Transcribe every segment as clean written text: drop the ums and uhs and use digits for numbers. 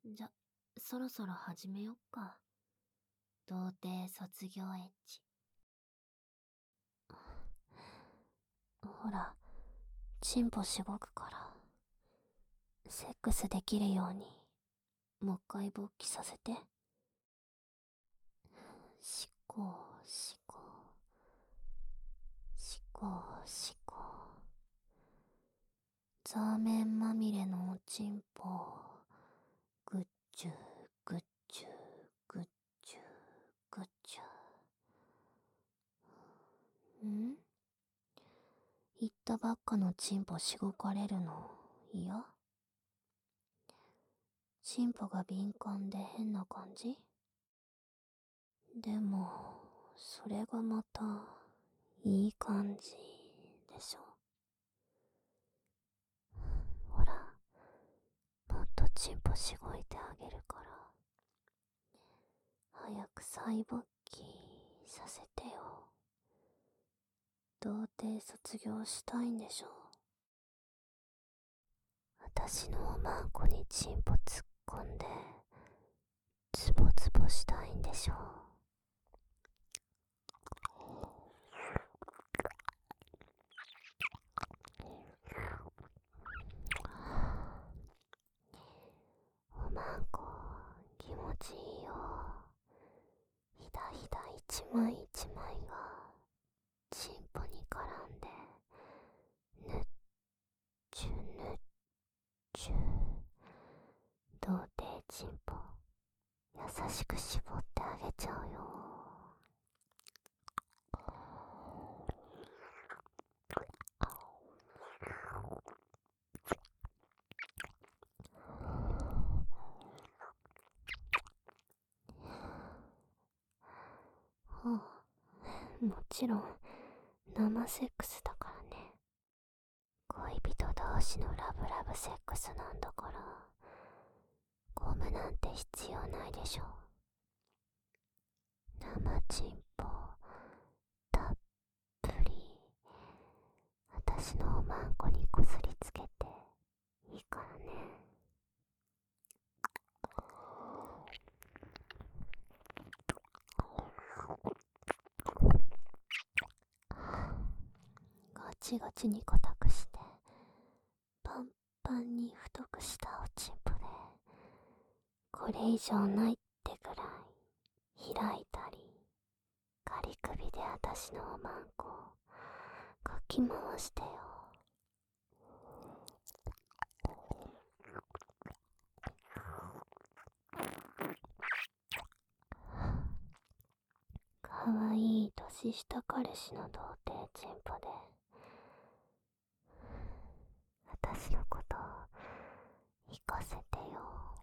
じゃ、そろそろ始めよっか。童貞卒業エッチ。ほら、チンポしごくから、セックスできるように、もう一回勃起させて。しこしこ、しこしこ。ザーメンまみれのおちんぽ、ぐっちゅぐっちゅぐっちゅぐっちゅ。言ったばっかのチンポしごかれるの嫌？チンポが敏感で変な感じ？でも、それがまた、いい感じでしょ。ほら、もっとチンポしごいてあげるから、早く再勃起させてよ。童貞卒業したいんでしょ。私のおまんこにチンポ突っ込んで、ズボズボしたいんでしょ。おまんこ、気持ちいいよ。ひだひだ一枚一枚が、チンポに絡んで、ぬっちゅぬっちゅ。童貞チンポ、優しく絞ってあげちゃうよ。もちろん、生セックスだからね。恋人同士のラブラブセックスなんだから、ゴムなんて必要ないでしょ。生チンポ、たっぷり、私のおまんこにこすりつけて、いいからね。ガチガチに固くして、パンパンに太くしたおちんぽで、これ以上ないってぐらい開いたり、ガリ首で私のおまんこかき回してよ。かわいい年下彼氏の童貞チンポで、私のこと行かせてよ。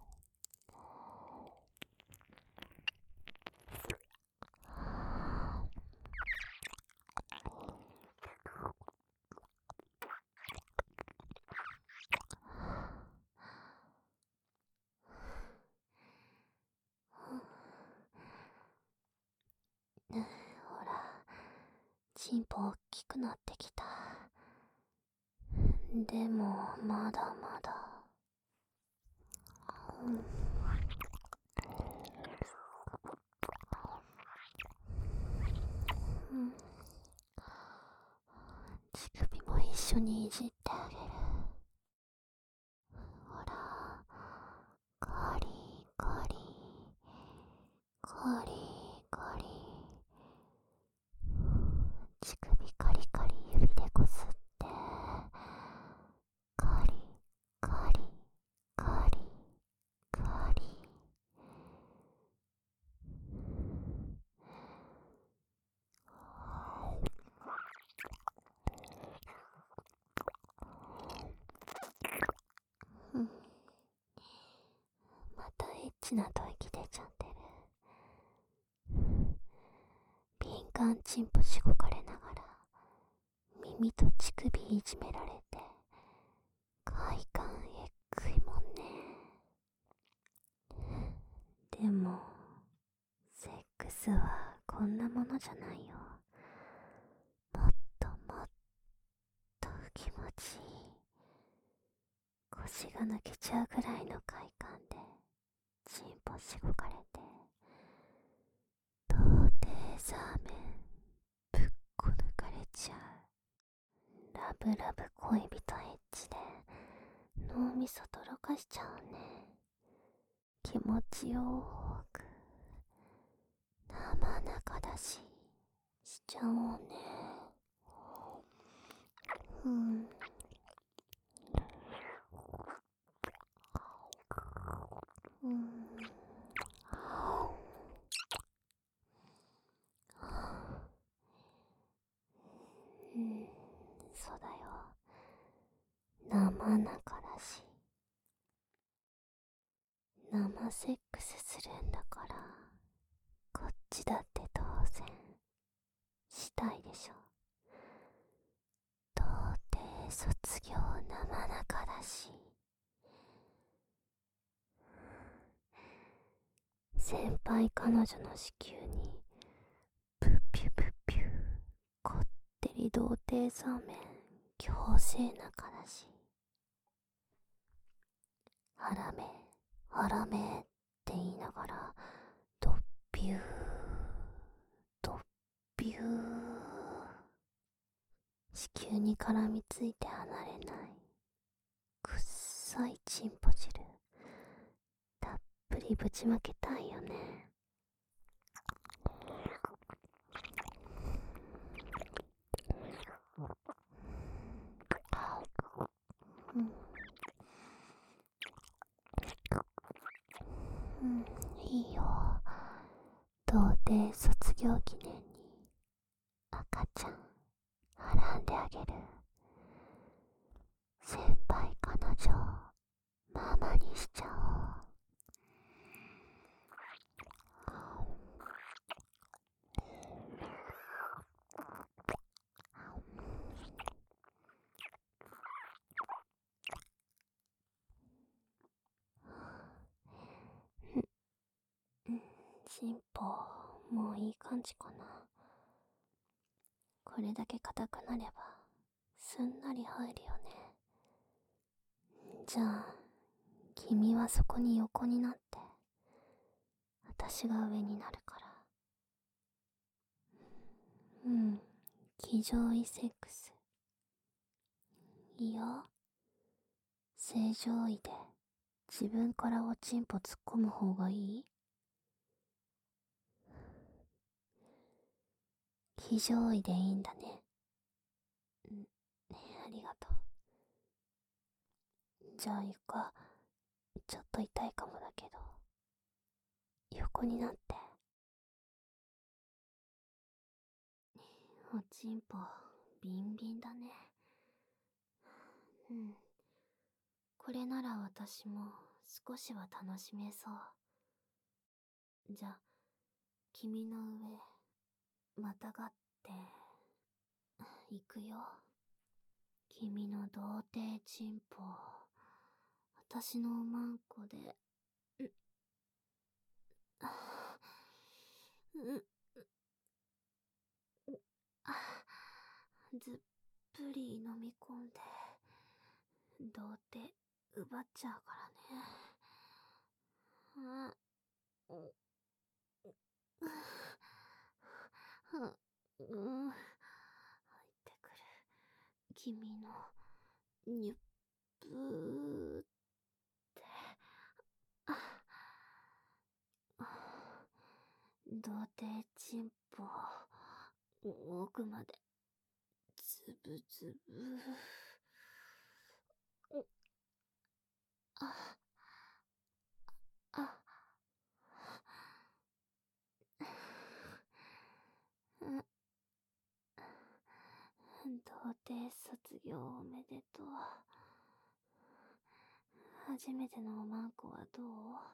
ほら、チンポ大きくなってきた。でも、まだまだ。乳首も一緒にいじってあげる。ほら、カリカリ、カリカリ。乳首カリカリ指でこすって、カリカリカリカリ。またエッチな吐息出ちゃってる。敏感チンポしごかれながら、耳と乳首いじめられて、快感えっくいもんね。でも、セックスはこんなものじゃないよ。もっともっと気持ちいい。腰が抜けちゃうぐらいの快感で、 チンポしごかれて、童貞ザーメンぶっこ抜かれちゃう。ラブラブ恋人エッチで脳みそとろかしちゃうね。気持ちよーく生中だしちゃおうね。うん。うん。うん、そうだよ。生中だし。生セックスするんだから、こっちだって当然、したいでしょ。童貞卒業生中だし。先輩彼女の子宮に、プッピュプッピュ、こってり童貞ザーメン、強制中だし。ハラメ、ハラメって言いながら、ドッピュー、ドッピュー。子宮に絡みついて離れない。くっさいチンポ汁。たっぷりぶちまけたいよね。うん。うん、いいよ。童貞卒業記念に赤ちゃんはらんであげる。先輩彼女ママにしちゃおう。チンポもういい感じかな。これだけ硬くなればすんなり入るよね。じゃあ君はそこに横になって、私が上になるから。うん、騎乗位セックス。いいよ。正常位で自分からおちんぽ突っ込む方がいい？騎乗位でいいんだね。ありがとう。じゃあ床、ちょっと痛いかもだけど、横になって。おちんぽ、ビンビンだね。うん。これなら私も少しは楽しめそう。じゃあ、君の上、またがって、いくよ。君の童貞チンポ、私のおまんこで、ずっぷり飲み込んで、童貞奪っちゃうからね。あ、入ってくる。君のニュップーって。童貞チンポ、奥までズブズブ。あ、あ、童貞卒業おめでとう。初めてのおまんこはど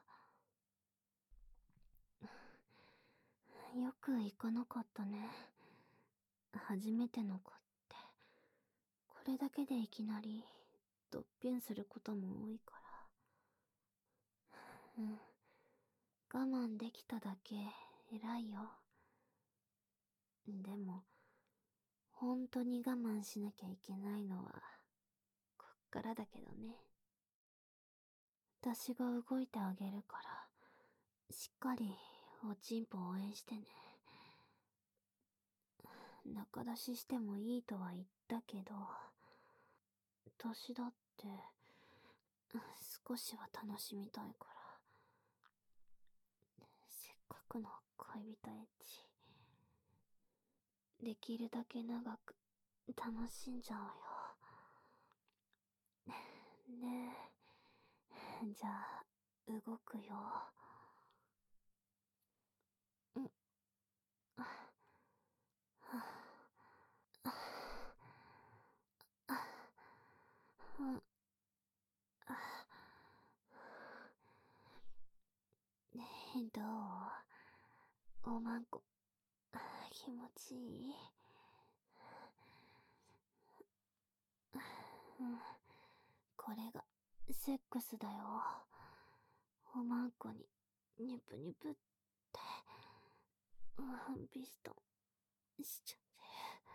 う？よくいかなかったね。初めての子って、これだけでいきなり、ドッピュンすることも多いから。うん。我慢できただけ、偉いよ。でも、本当に我慢しなきゃいけないのは、こっからだけどね。私が動いてあげるから、 しっかりおちんぽ応援してね。中出ししてもいいとは言ったけど、私だって少しは楽しみたいから。せっかくの恋人エッチ、できるだけ長く楽しんじゃおうよ。ねえ、じゃあ動くよ。うん。ねえ、どう？おまんこ、気持ちいい？うん。これがセックスだよ。おまんこにニュプニュプって、ビストンしちゃって。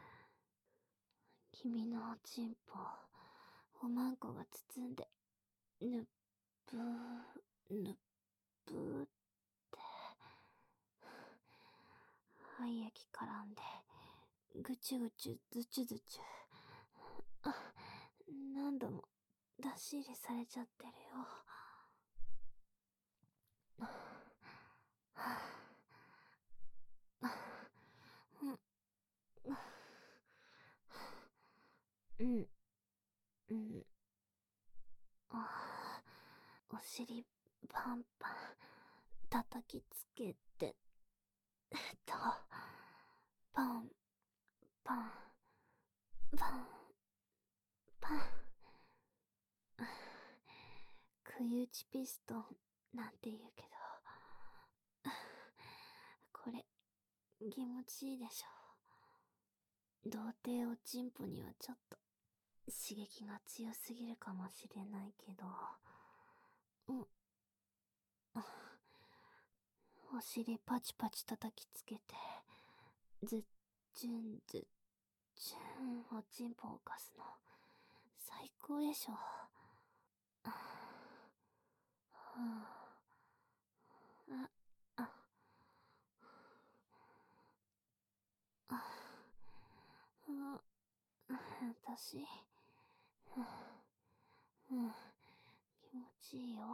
君のおちんぽ、おまんこが包んで、ぬっぷー、ぬっぷーって、廃液絡んで、ぐちゅぐちゅ、ずちゅずちゅ。あ、何度も出し入れされちゃってるよ。うん、うん。あ、お尻パンパン叩きつけて、と、パン、パン、パン、パン。くいうちピストンなんて言うけど、これ、気持ちいいでしょ。童貞おちんぽにはちょっと刺激が強すぎるかもしれないけど、うん。お尻パチパチ叩きつけて、ずっちゅんずっちゅんおちんぽをかすの、最高でしょ。あ、あ、あ、私、うん、気持ちいいよ。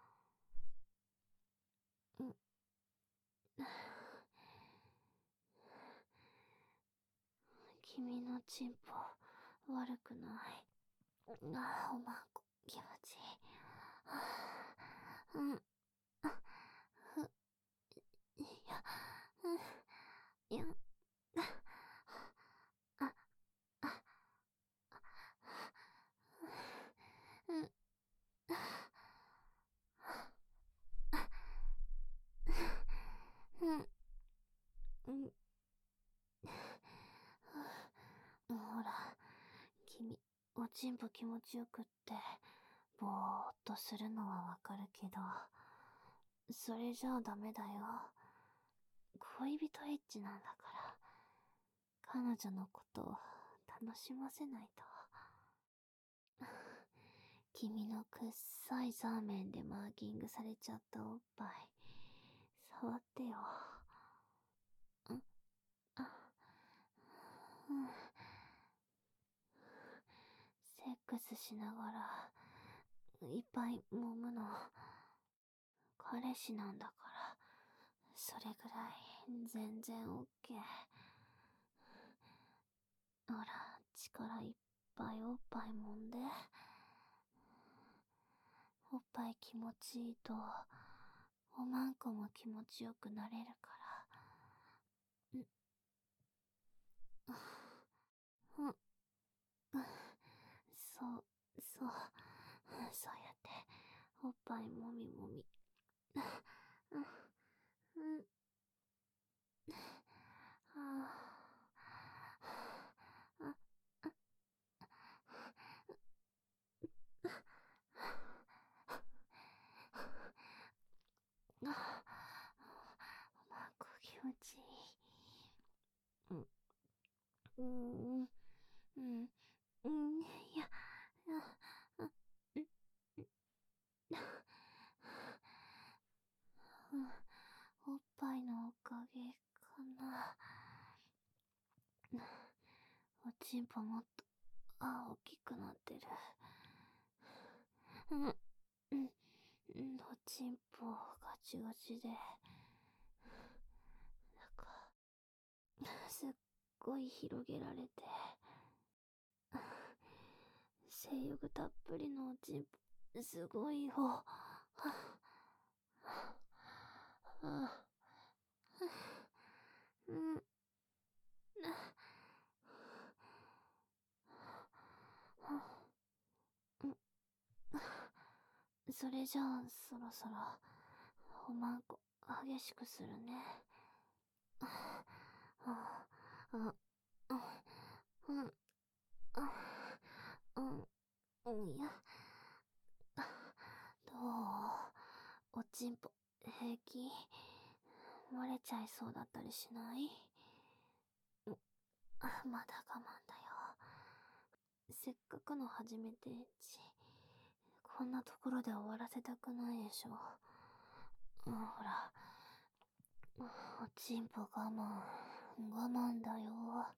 うん、君のチンポ悪くない。あ、おまんこ気持ちいい。うん、いや、いや、あ、うん、うん、うん、ほら、君、おちんぽ気持ちよくって、ぼーっとするのはわかるけど、それじゃあダメだよ。恋人エッチなんだから、彼女のことを楽しませないと。君のくっさいザーメンでマーキングされちゃったおっぱい、触ってよ。ん、あ、うん。セックスしながら、いっぱい揉むの、彼氏なんだから、それぐらい、全然オッケー。ほら、力いっぱいおっぱい揉んで。おっぱい気持ちいいと、おまんこも気持ちよくなれるから。うん、うん、そう、そう、そうやって、おっぱいもみもみ。うん、うん、ああ、あ、おまんこ気持ちいい。うん、うん、うん、うん、いや、あ、うん、うん、 ちんぽもっと大きくなってる。うん、うん、おちんぽガチガチで、すっごい広げられて、性欲たっぷりのおちんぽ、すごいよ。うん、それじゃあ、そろそろ、おまんこ、激しくするね。うん、いや、どう？おちんぽ、平気？漏れちゃいそうだったりしない？まだ我慢だよ。せっかくの初めてエッチ。こんなところで終わらせたくないでしょ。ほら、おちんぽ我慢だよ。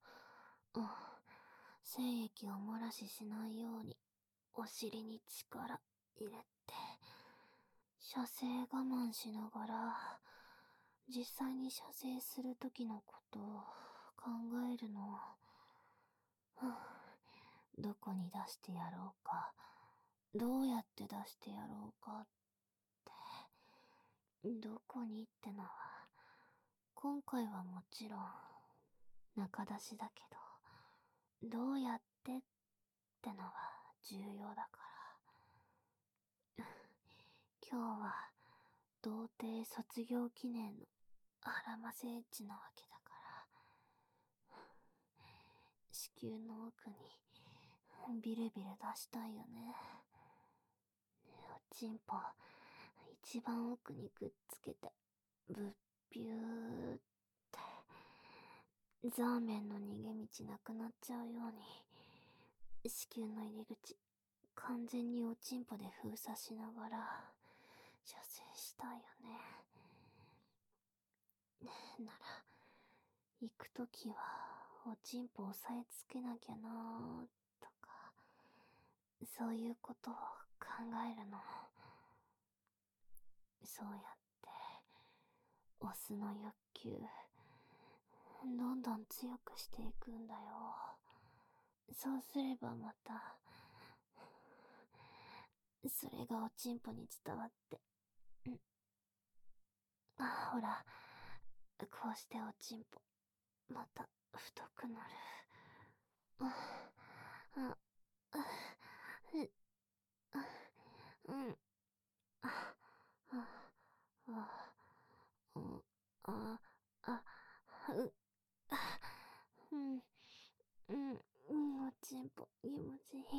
精液を漏らしないように、お尻に力入れて、射精我慢しながら、実際に射精する時のことを考えるの。どこに出してやろうか、どうやって出してやろうかって、どこにってのは、今回はもちろん、中出しだけど、どうやってってのは重要だから。今日は、童貞卒業記念のあらませエッチなわけだから、子宮の奥にビルビル出したいよね。おちんぽ一番奥にくっつけてぶっぴゅーってザーメンの逃げ道なくなっちゃうように、子宮の入り口完全におちんぽで封鎖しながら射精したいよね。なら行くときはおちんぽ押さえつけなきゃなーとか、そういうことを考えるの。そうやってオスの欲求どんどん強くしていくんだよ。そうすればまたそれがおちんぽに伝わって、ほら、こうしておちんぽまた太くなる。うん。あ、あ、う、うん、うん、おちんぽ気持ちいい。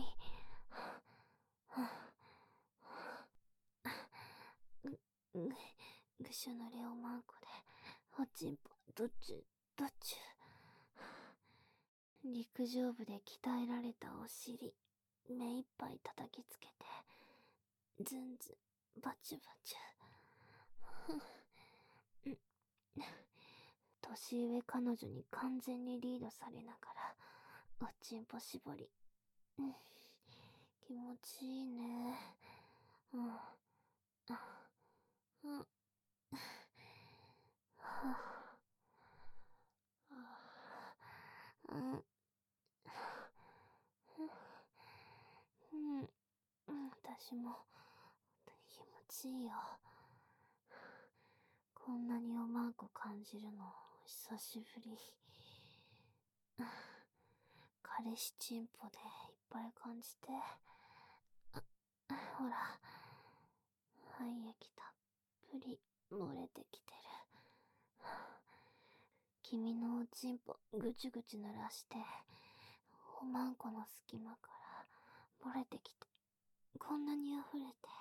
ぐしゅのれおまんこで、おちんぽどっちゅ、どっちゅ。陸上部で鍛えられたお尻、目いっぱい叩きつけて、ズンズン、バチュバチュ。年上彼女に完全にリードされながら、おちんぽ絞り。気持ちいいね。私も気持ちいいよ。こんなにおまんこ感じるの久しぶり。彼氏チンポでいっぱい感じて。ほら、肺液たっぷり漏れてきてる。君のおちんぽぐちゅぐちゅ濡らして、おまんこの隙間から漏れてきて、こんなに溢れて。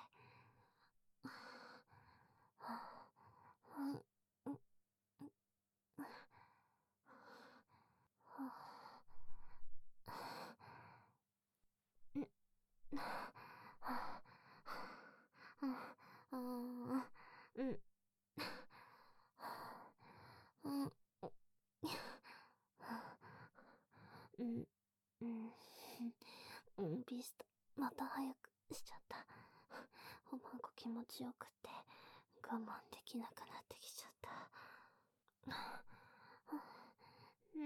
しちゃった。おまんこ気持ちよくって我慢できなくなってきちゃった。うん。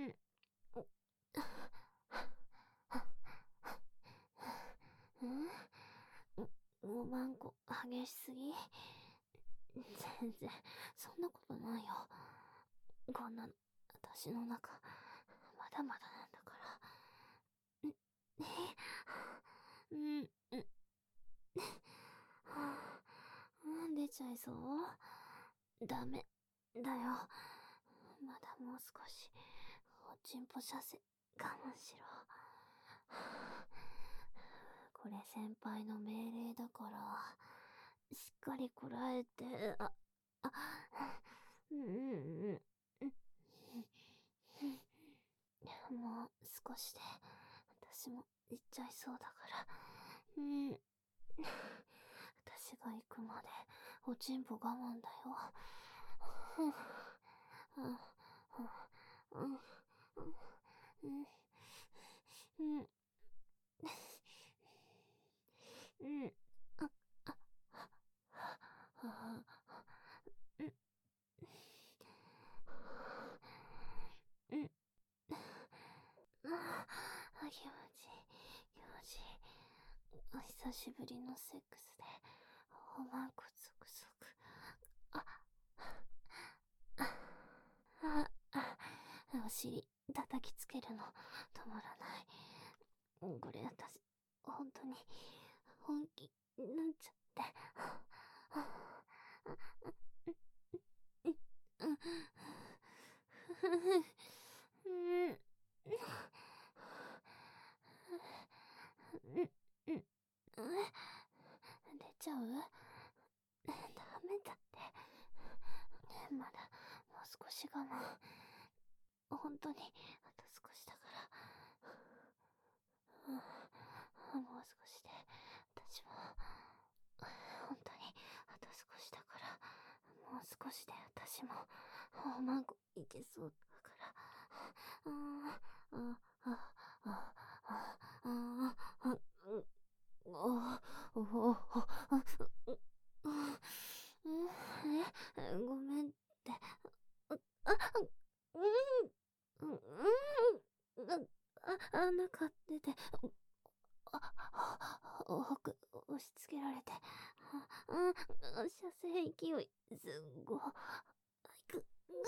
おまんこ激しすぎ。全然そんなことないよ。こんなの私の中まだまだなんだから。うん、出ちゃいそう。ダメだよ。まだもう少しおちんぽ射精我慢しろ。これ先輩の命令だからしっかりこらえて。うん、もう少しで私も行っちゃいそうだから。私が行くまでおちんぽ我慢だよ。気持ちいい気持ちいい。お久しぶりのセックスでおまんこゾクゾク。お尻叩きつけるの止まらない。これ私本当に本気になっちゃって。出ちゃう？ダメだって。まだもう少し我慢。本当にあと少しだから。もう少しで私も本当にあと少しだから。もう少しで私もおまんこいけそうだから。ごめんって。穴かってて、奥押し付けられて、射精勢いすんごいく。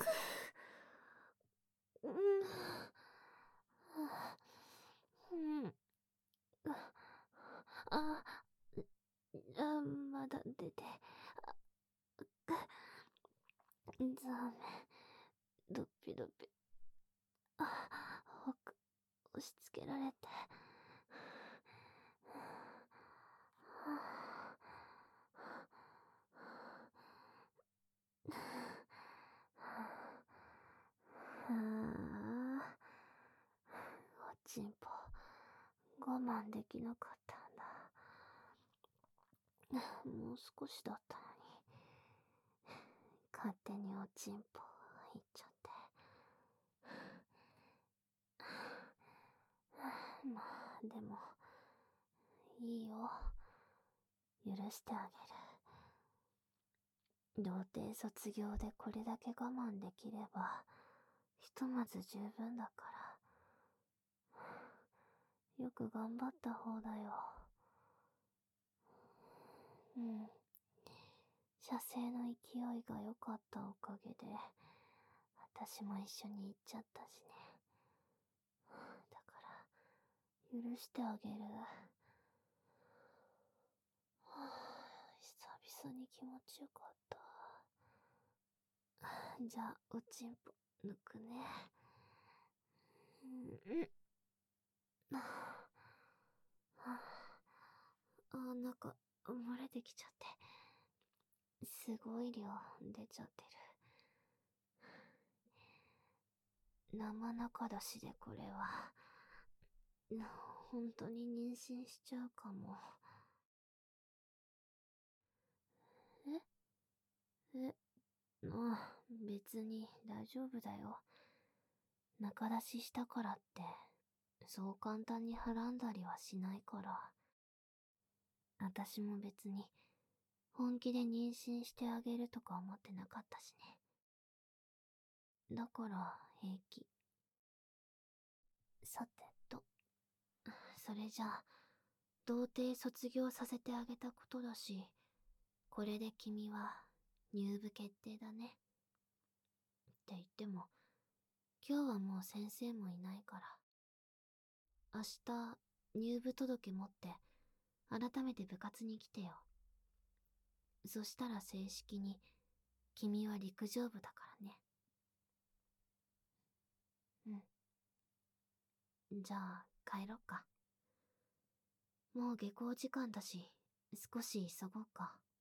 あ、まだ出て。残念。ドッピドッピ。奥押し付けられて。おちんぽ我慢できなかったんだ。もう少しだったのに勝手におちんぽいっちゃって。まあでもいいよ、許してあげる。童貞卒業でこれだけ我慢できればひとまず十分だから。よく頑張った方だよ。射精の勢いが良かったおかげで私も一緒に行っちゃったしね。だから許してあげる。久々に気持ちよかった。じゃあおちんぽ抜くね。なんか漏れてきちゃって、すごい量出ちゃってる。生中出しでこれは本当に妊娠しちゃうかも。別に大丈夫だよ。中出ししたからってそう簡単にはらんだりはしないから。 私も別に本気で妊娠してあげるとか思ってなかったしね。だから平気。さてと、それじゃあ、童貞卒業させてあげたことだし、これで君は入部決定だね。って言っても、今日はもう先生もいないから。明日、入部届持って、改めて部活に来てよ。そしたら正式に、君は陸上部だからね。うん。じゃあ、帰ろっか。もう下校時間だし、少し急ごうか。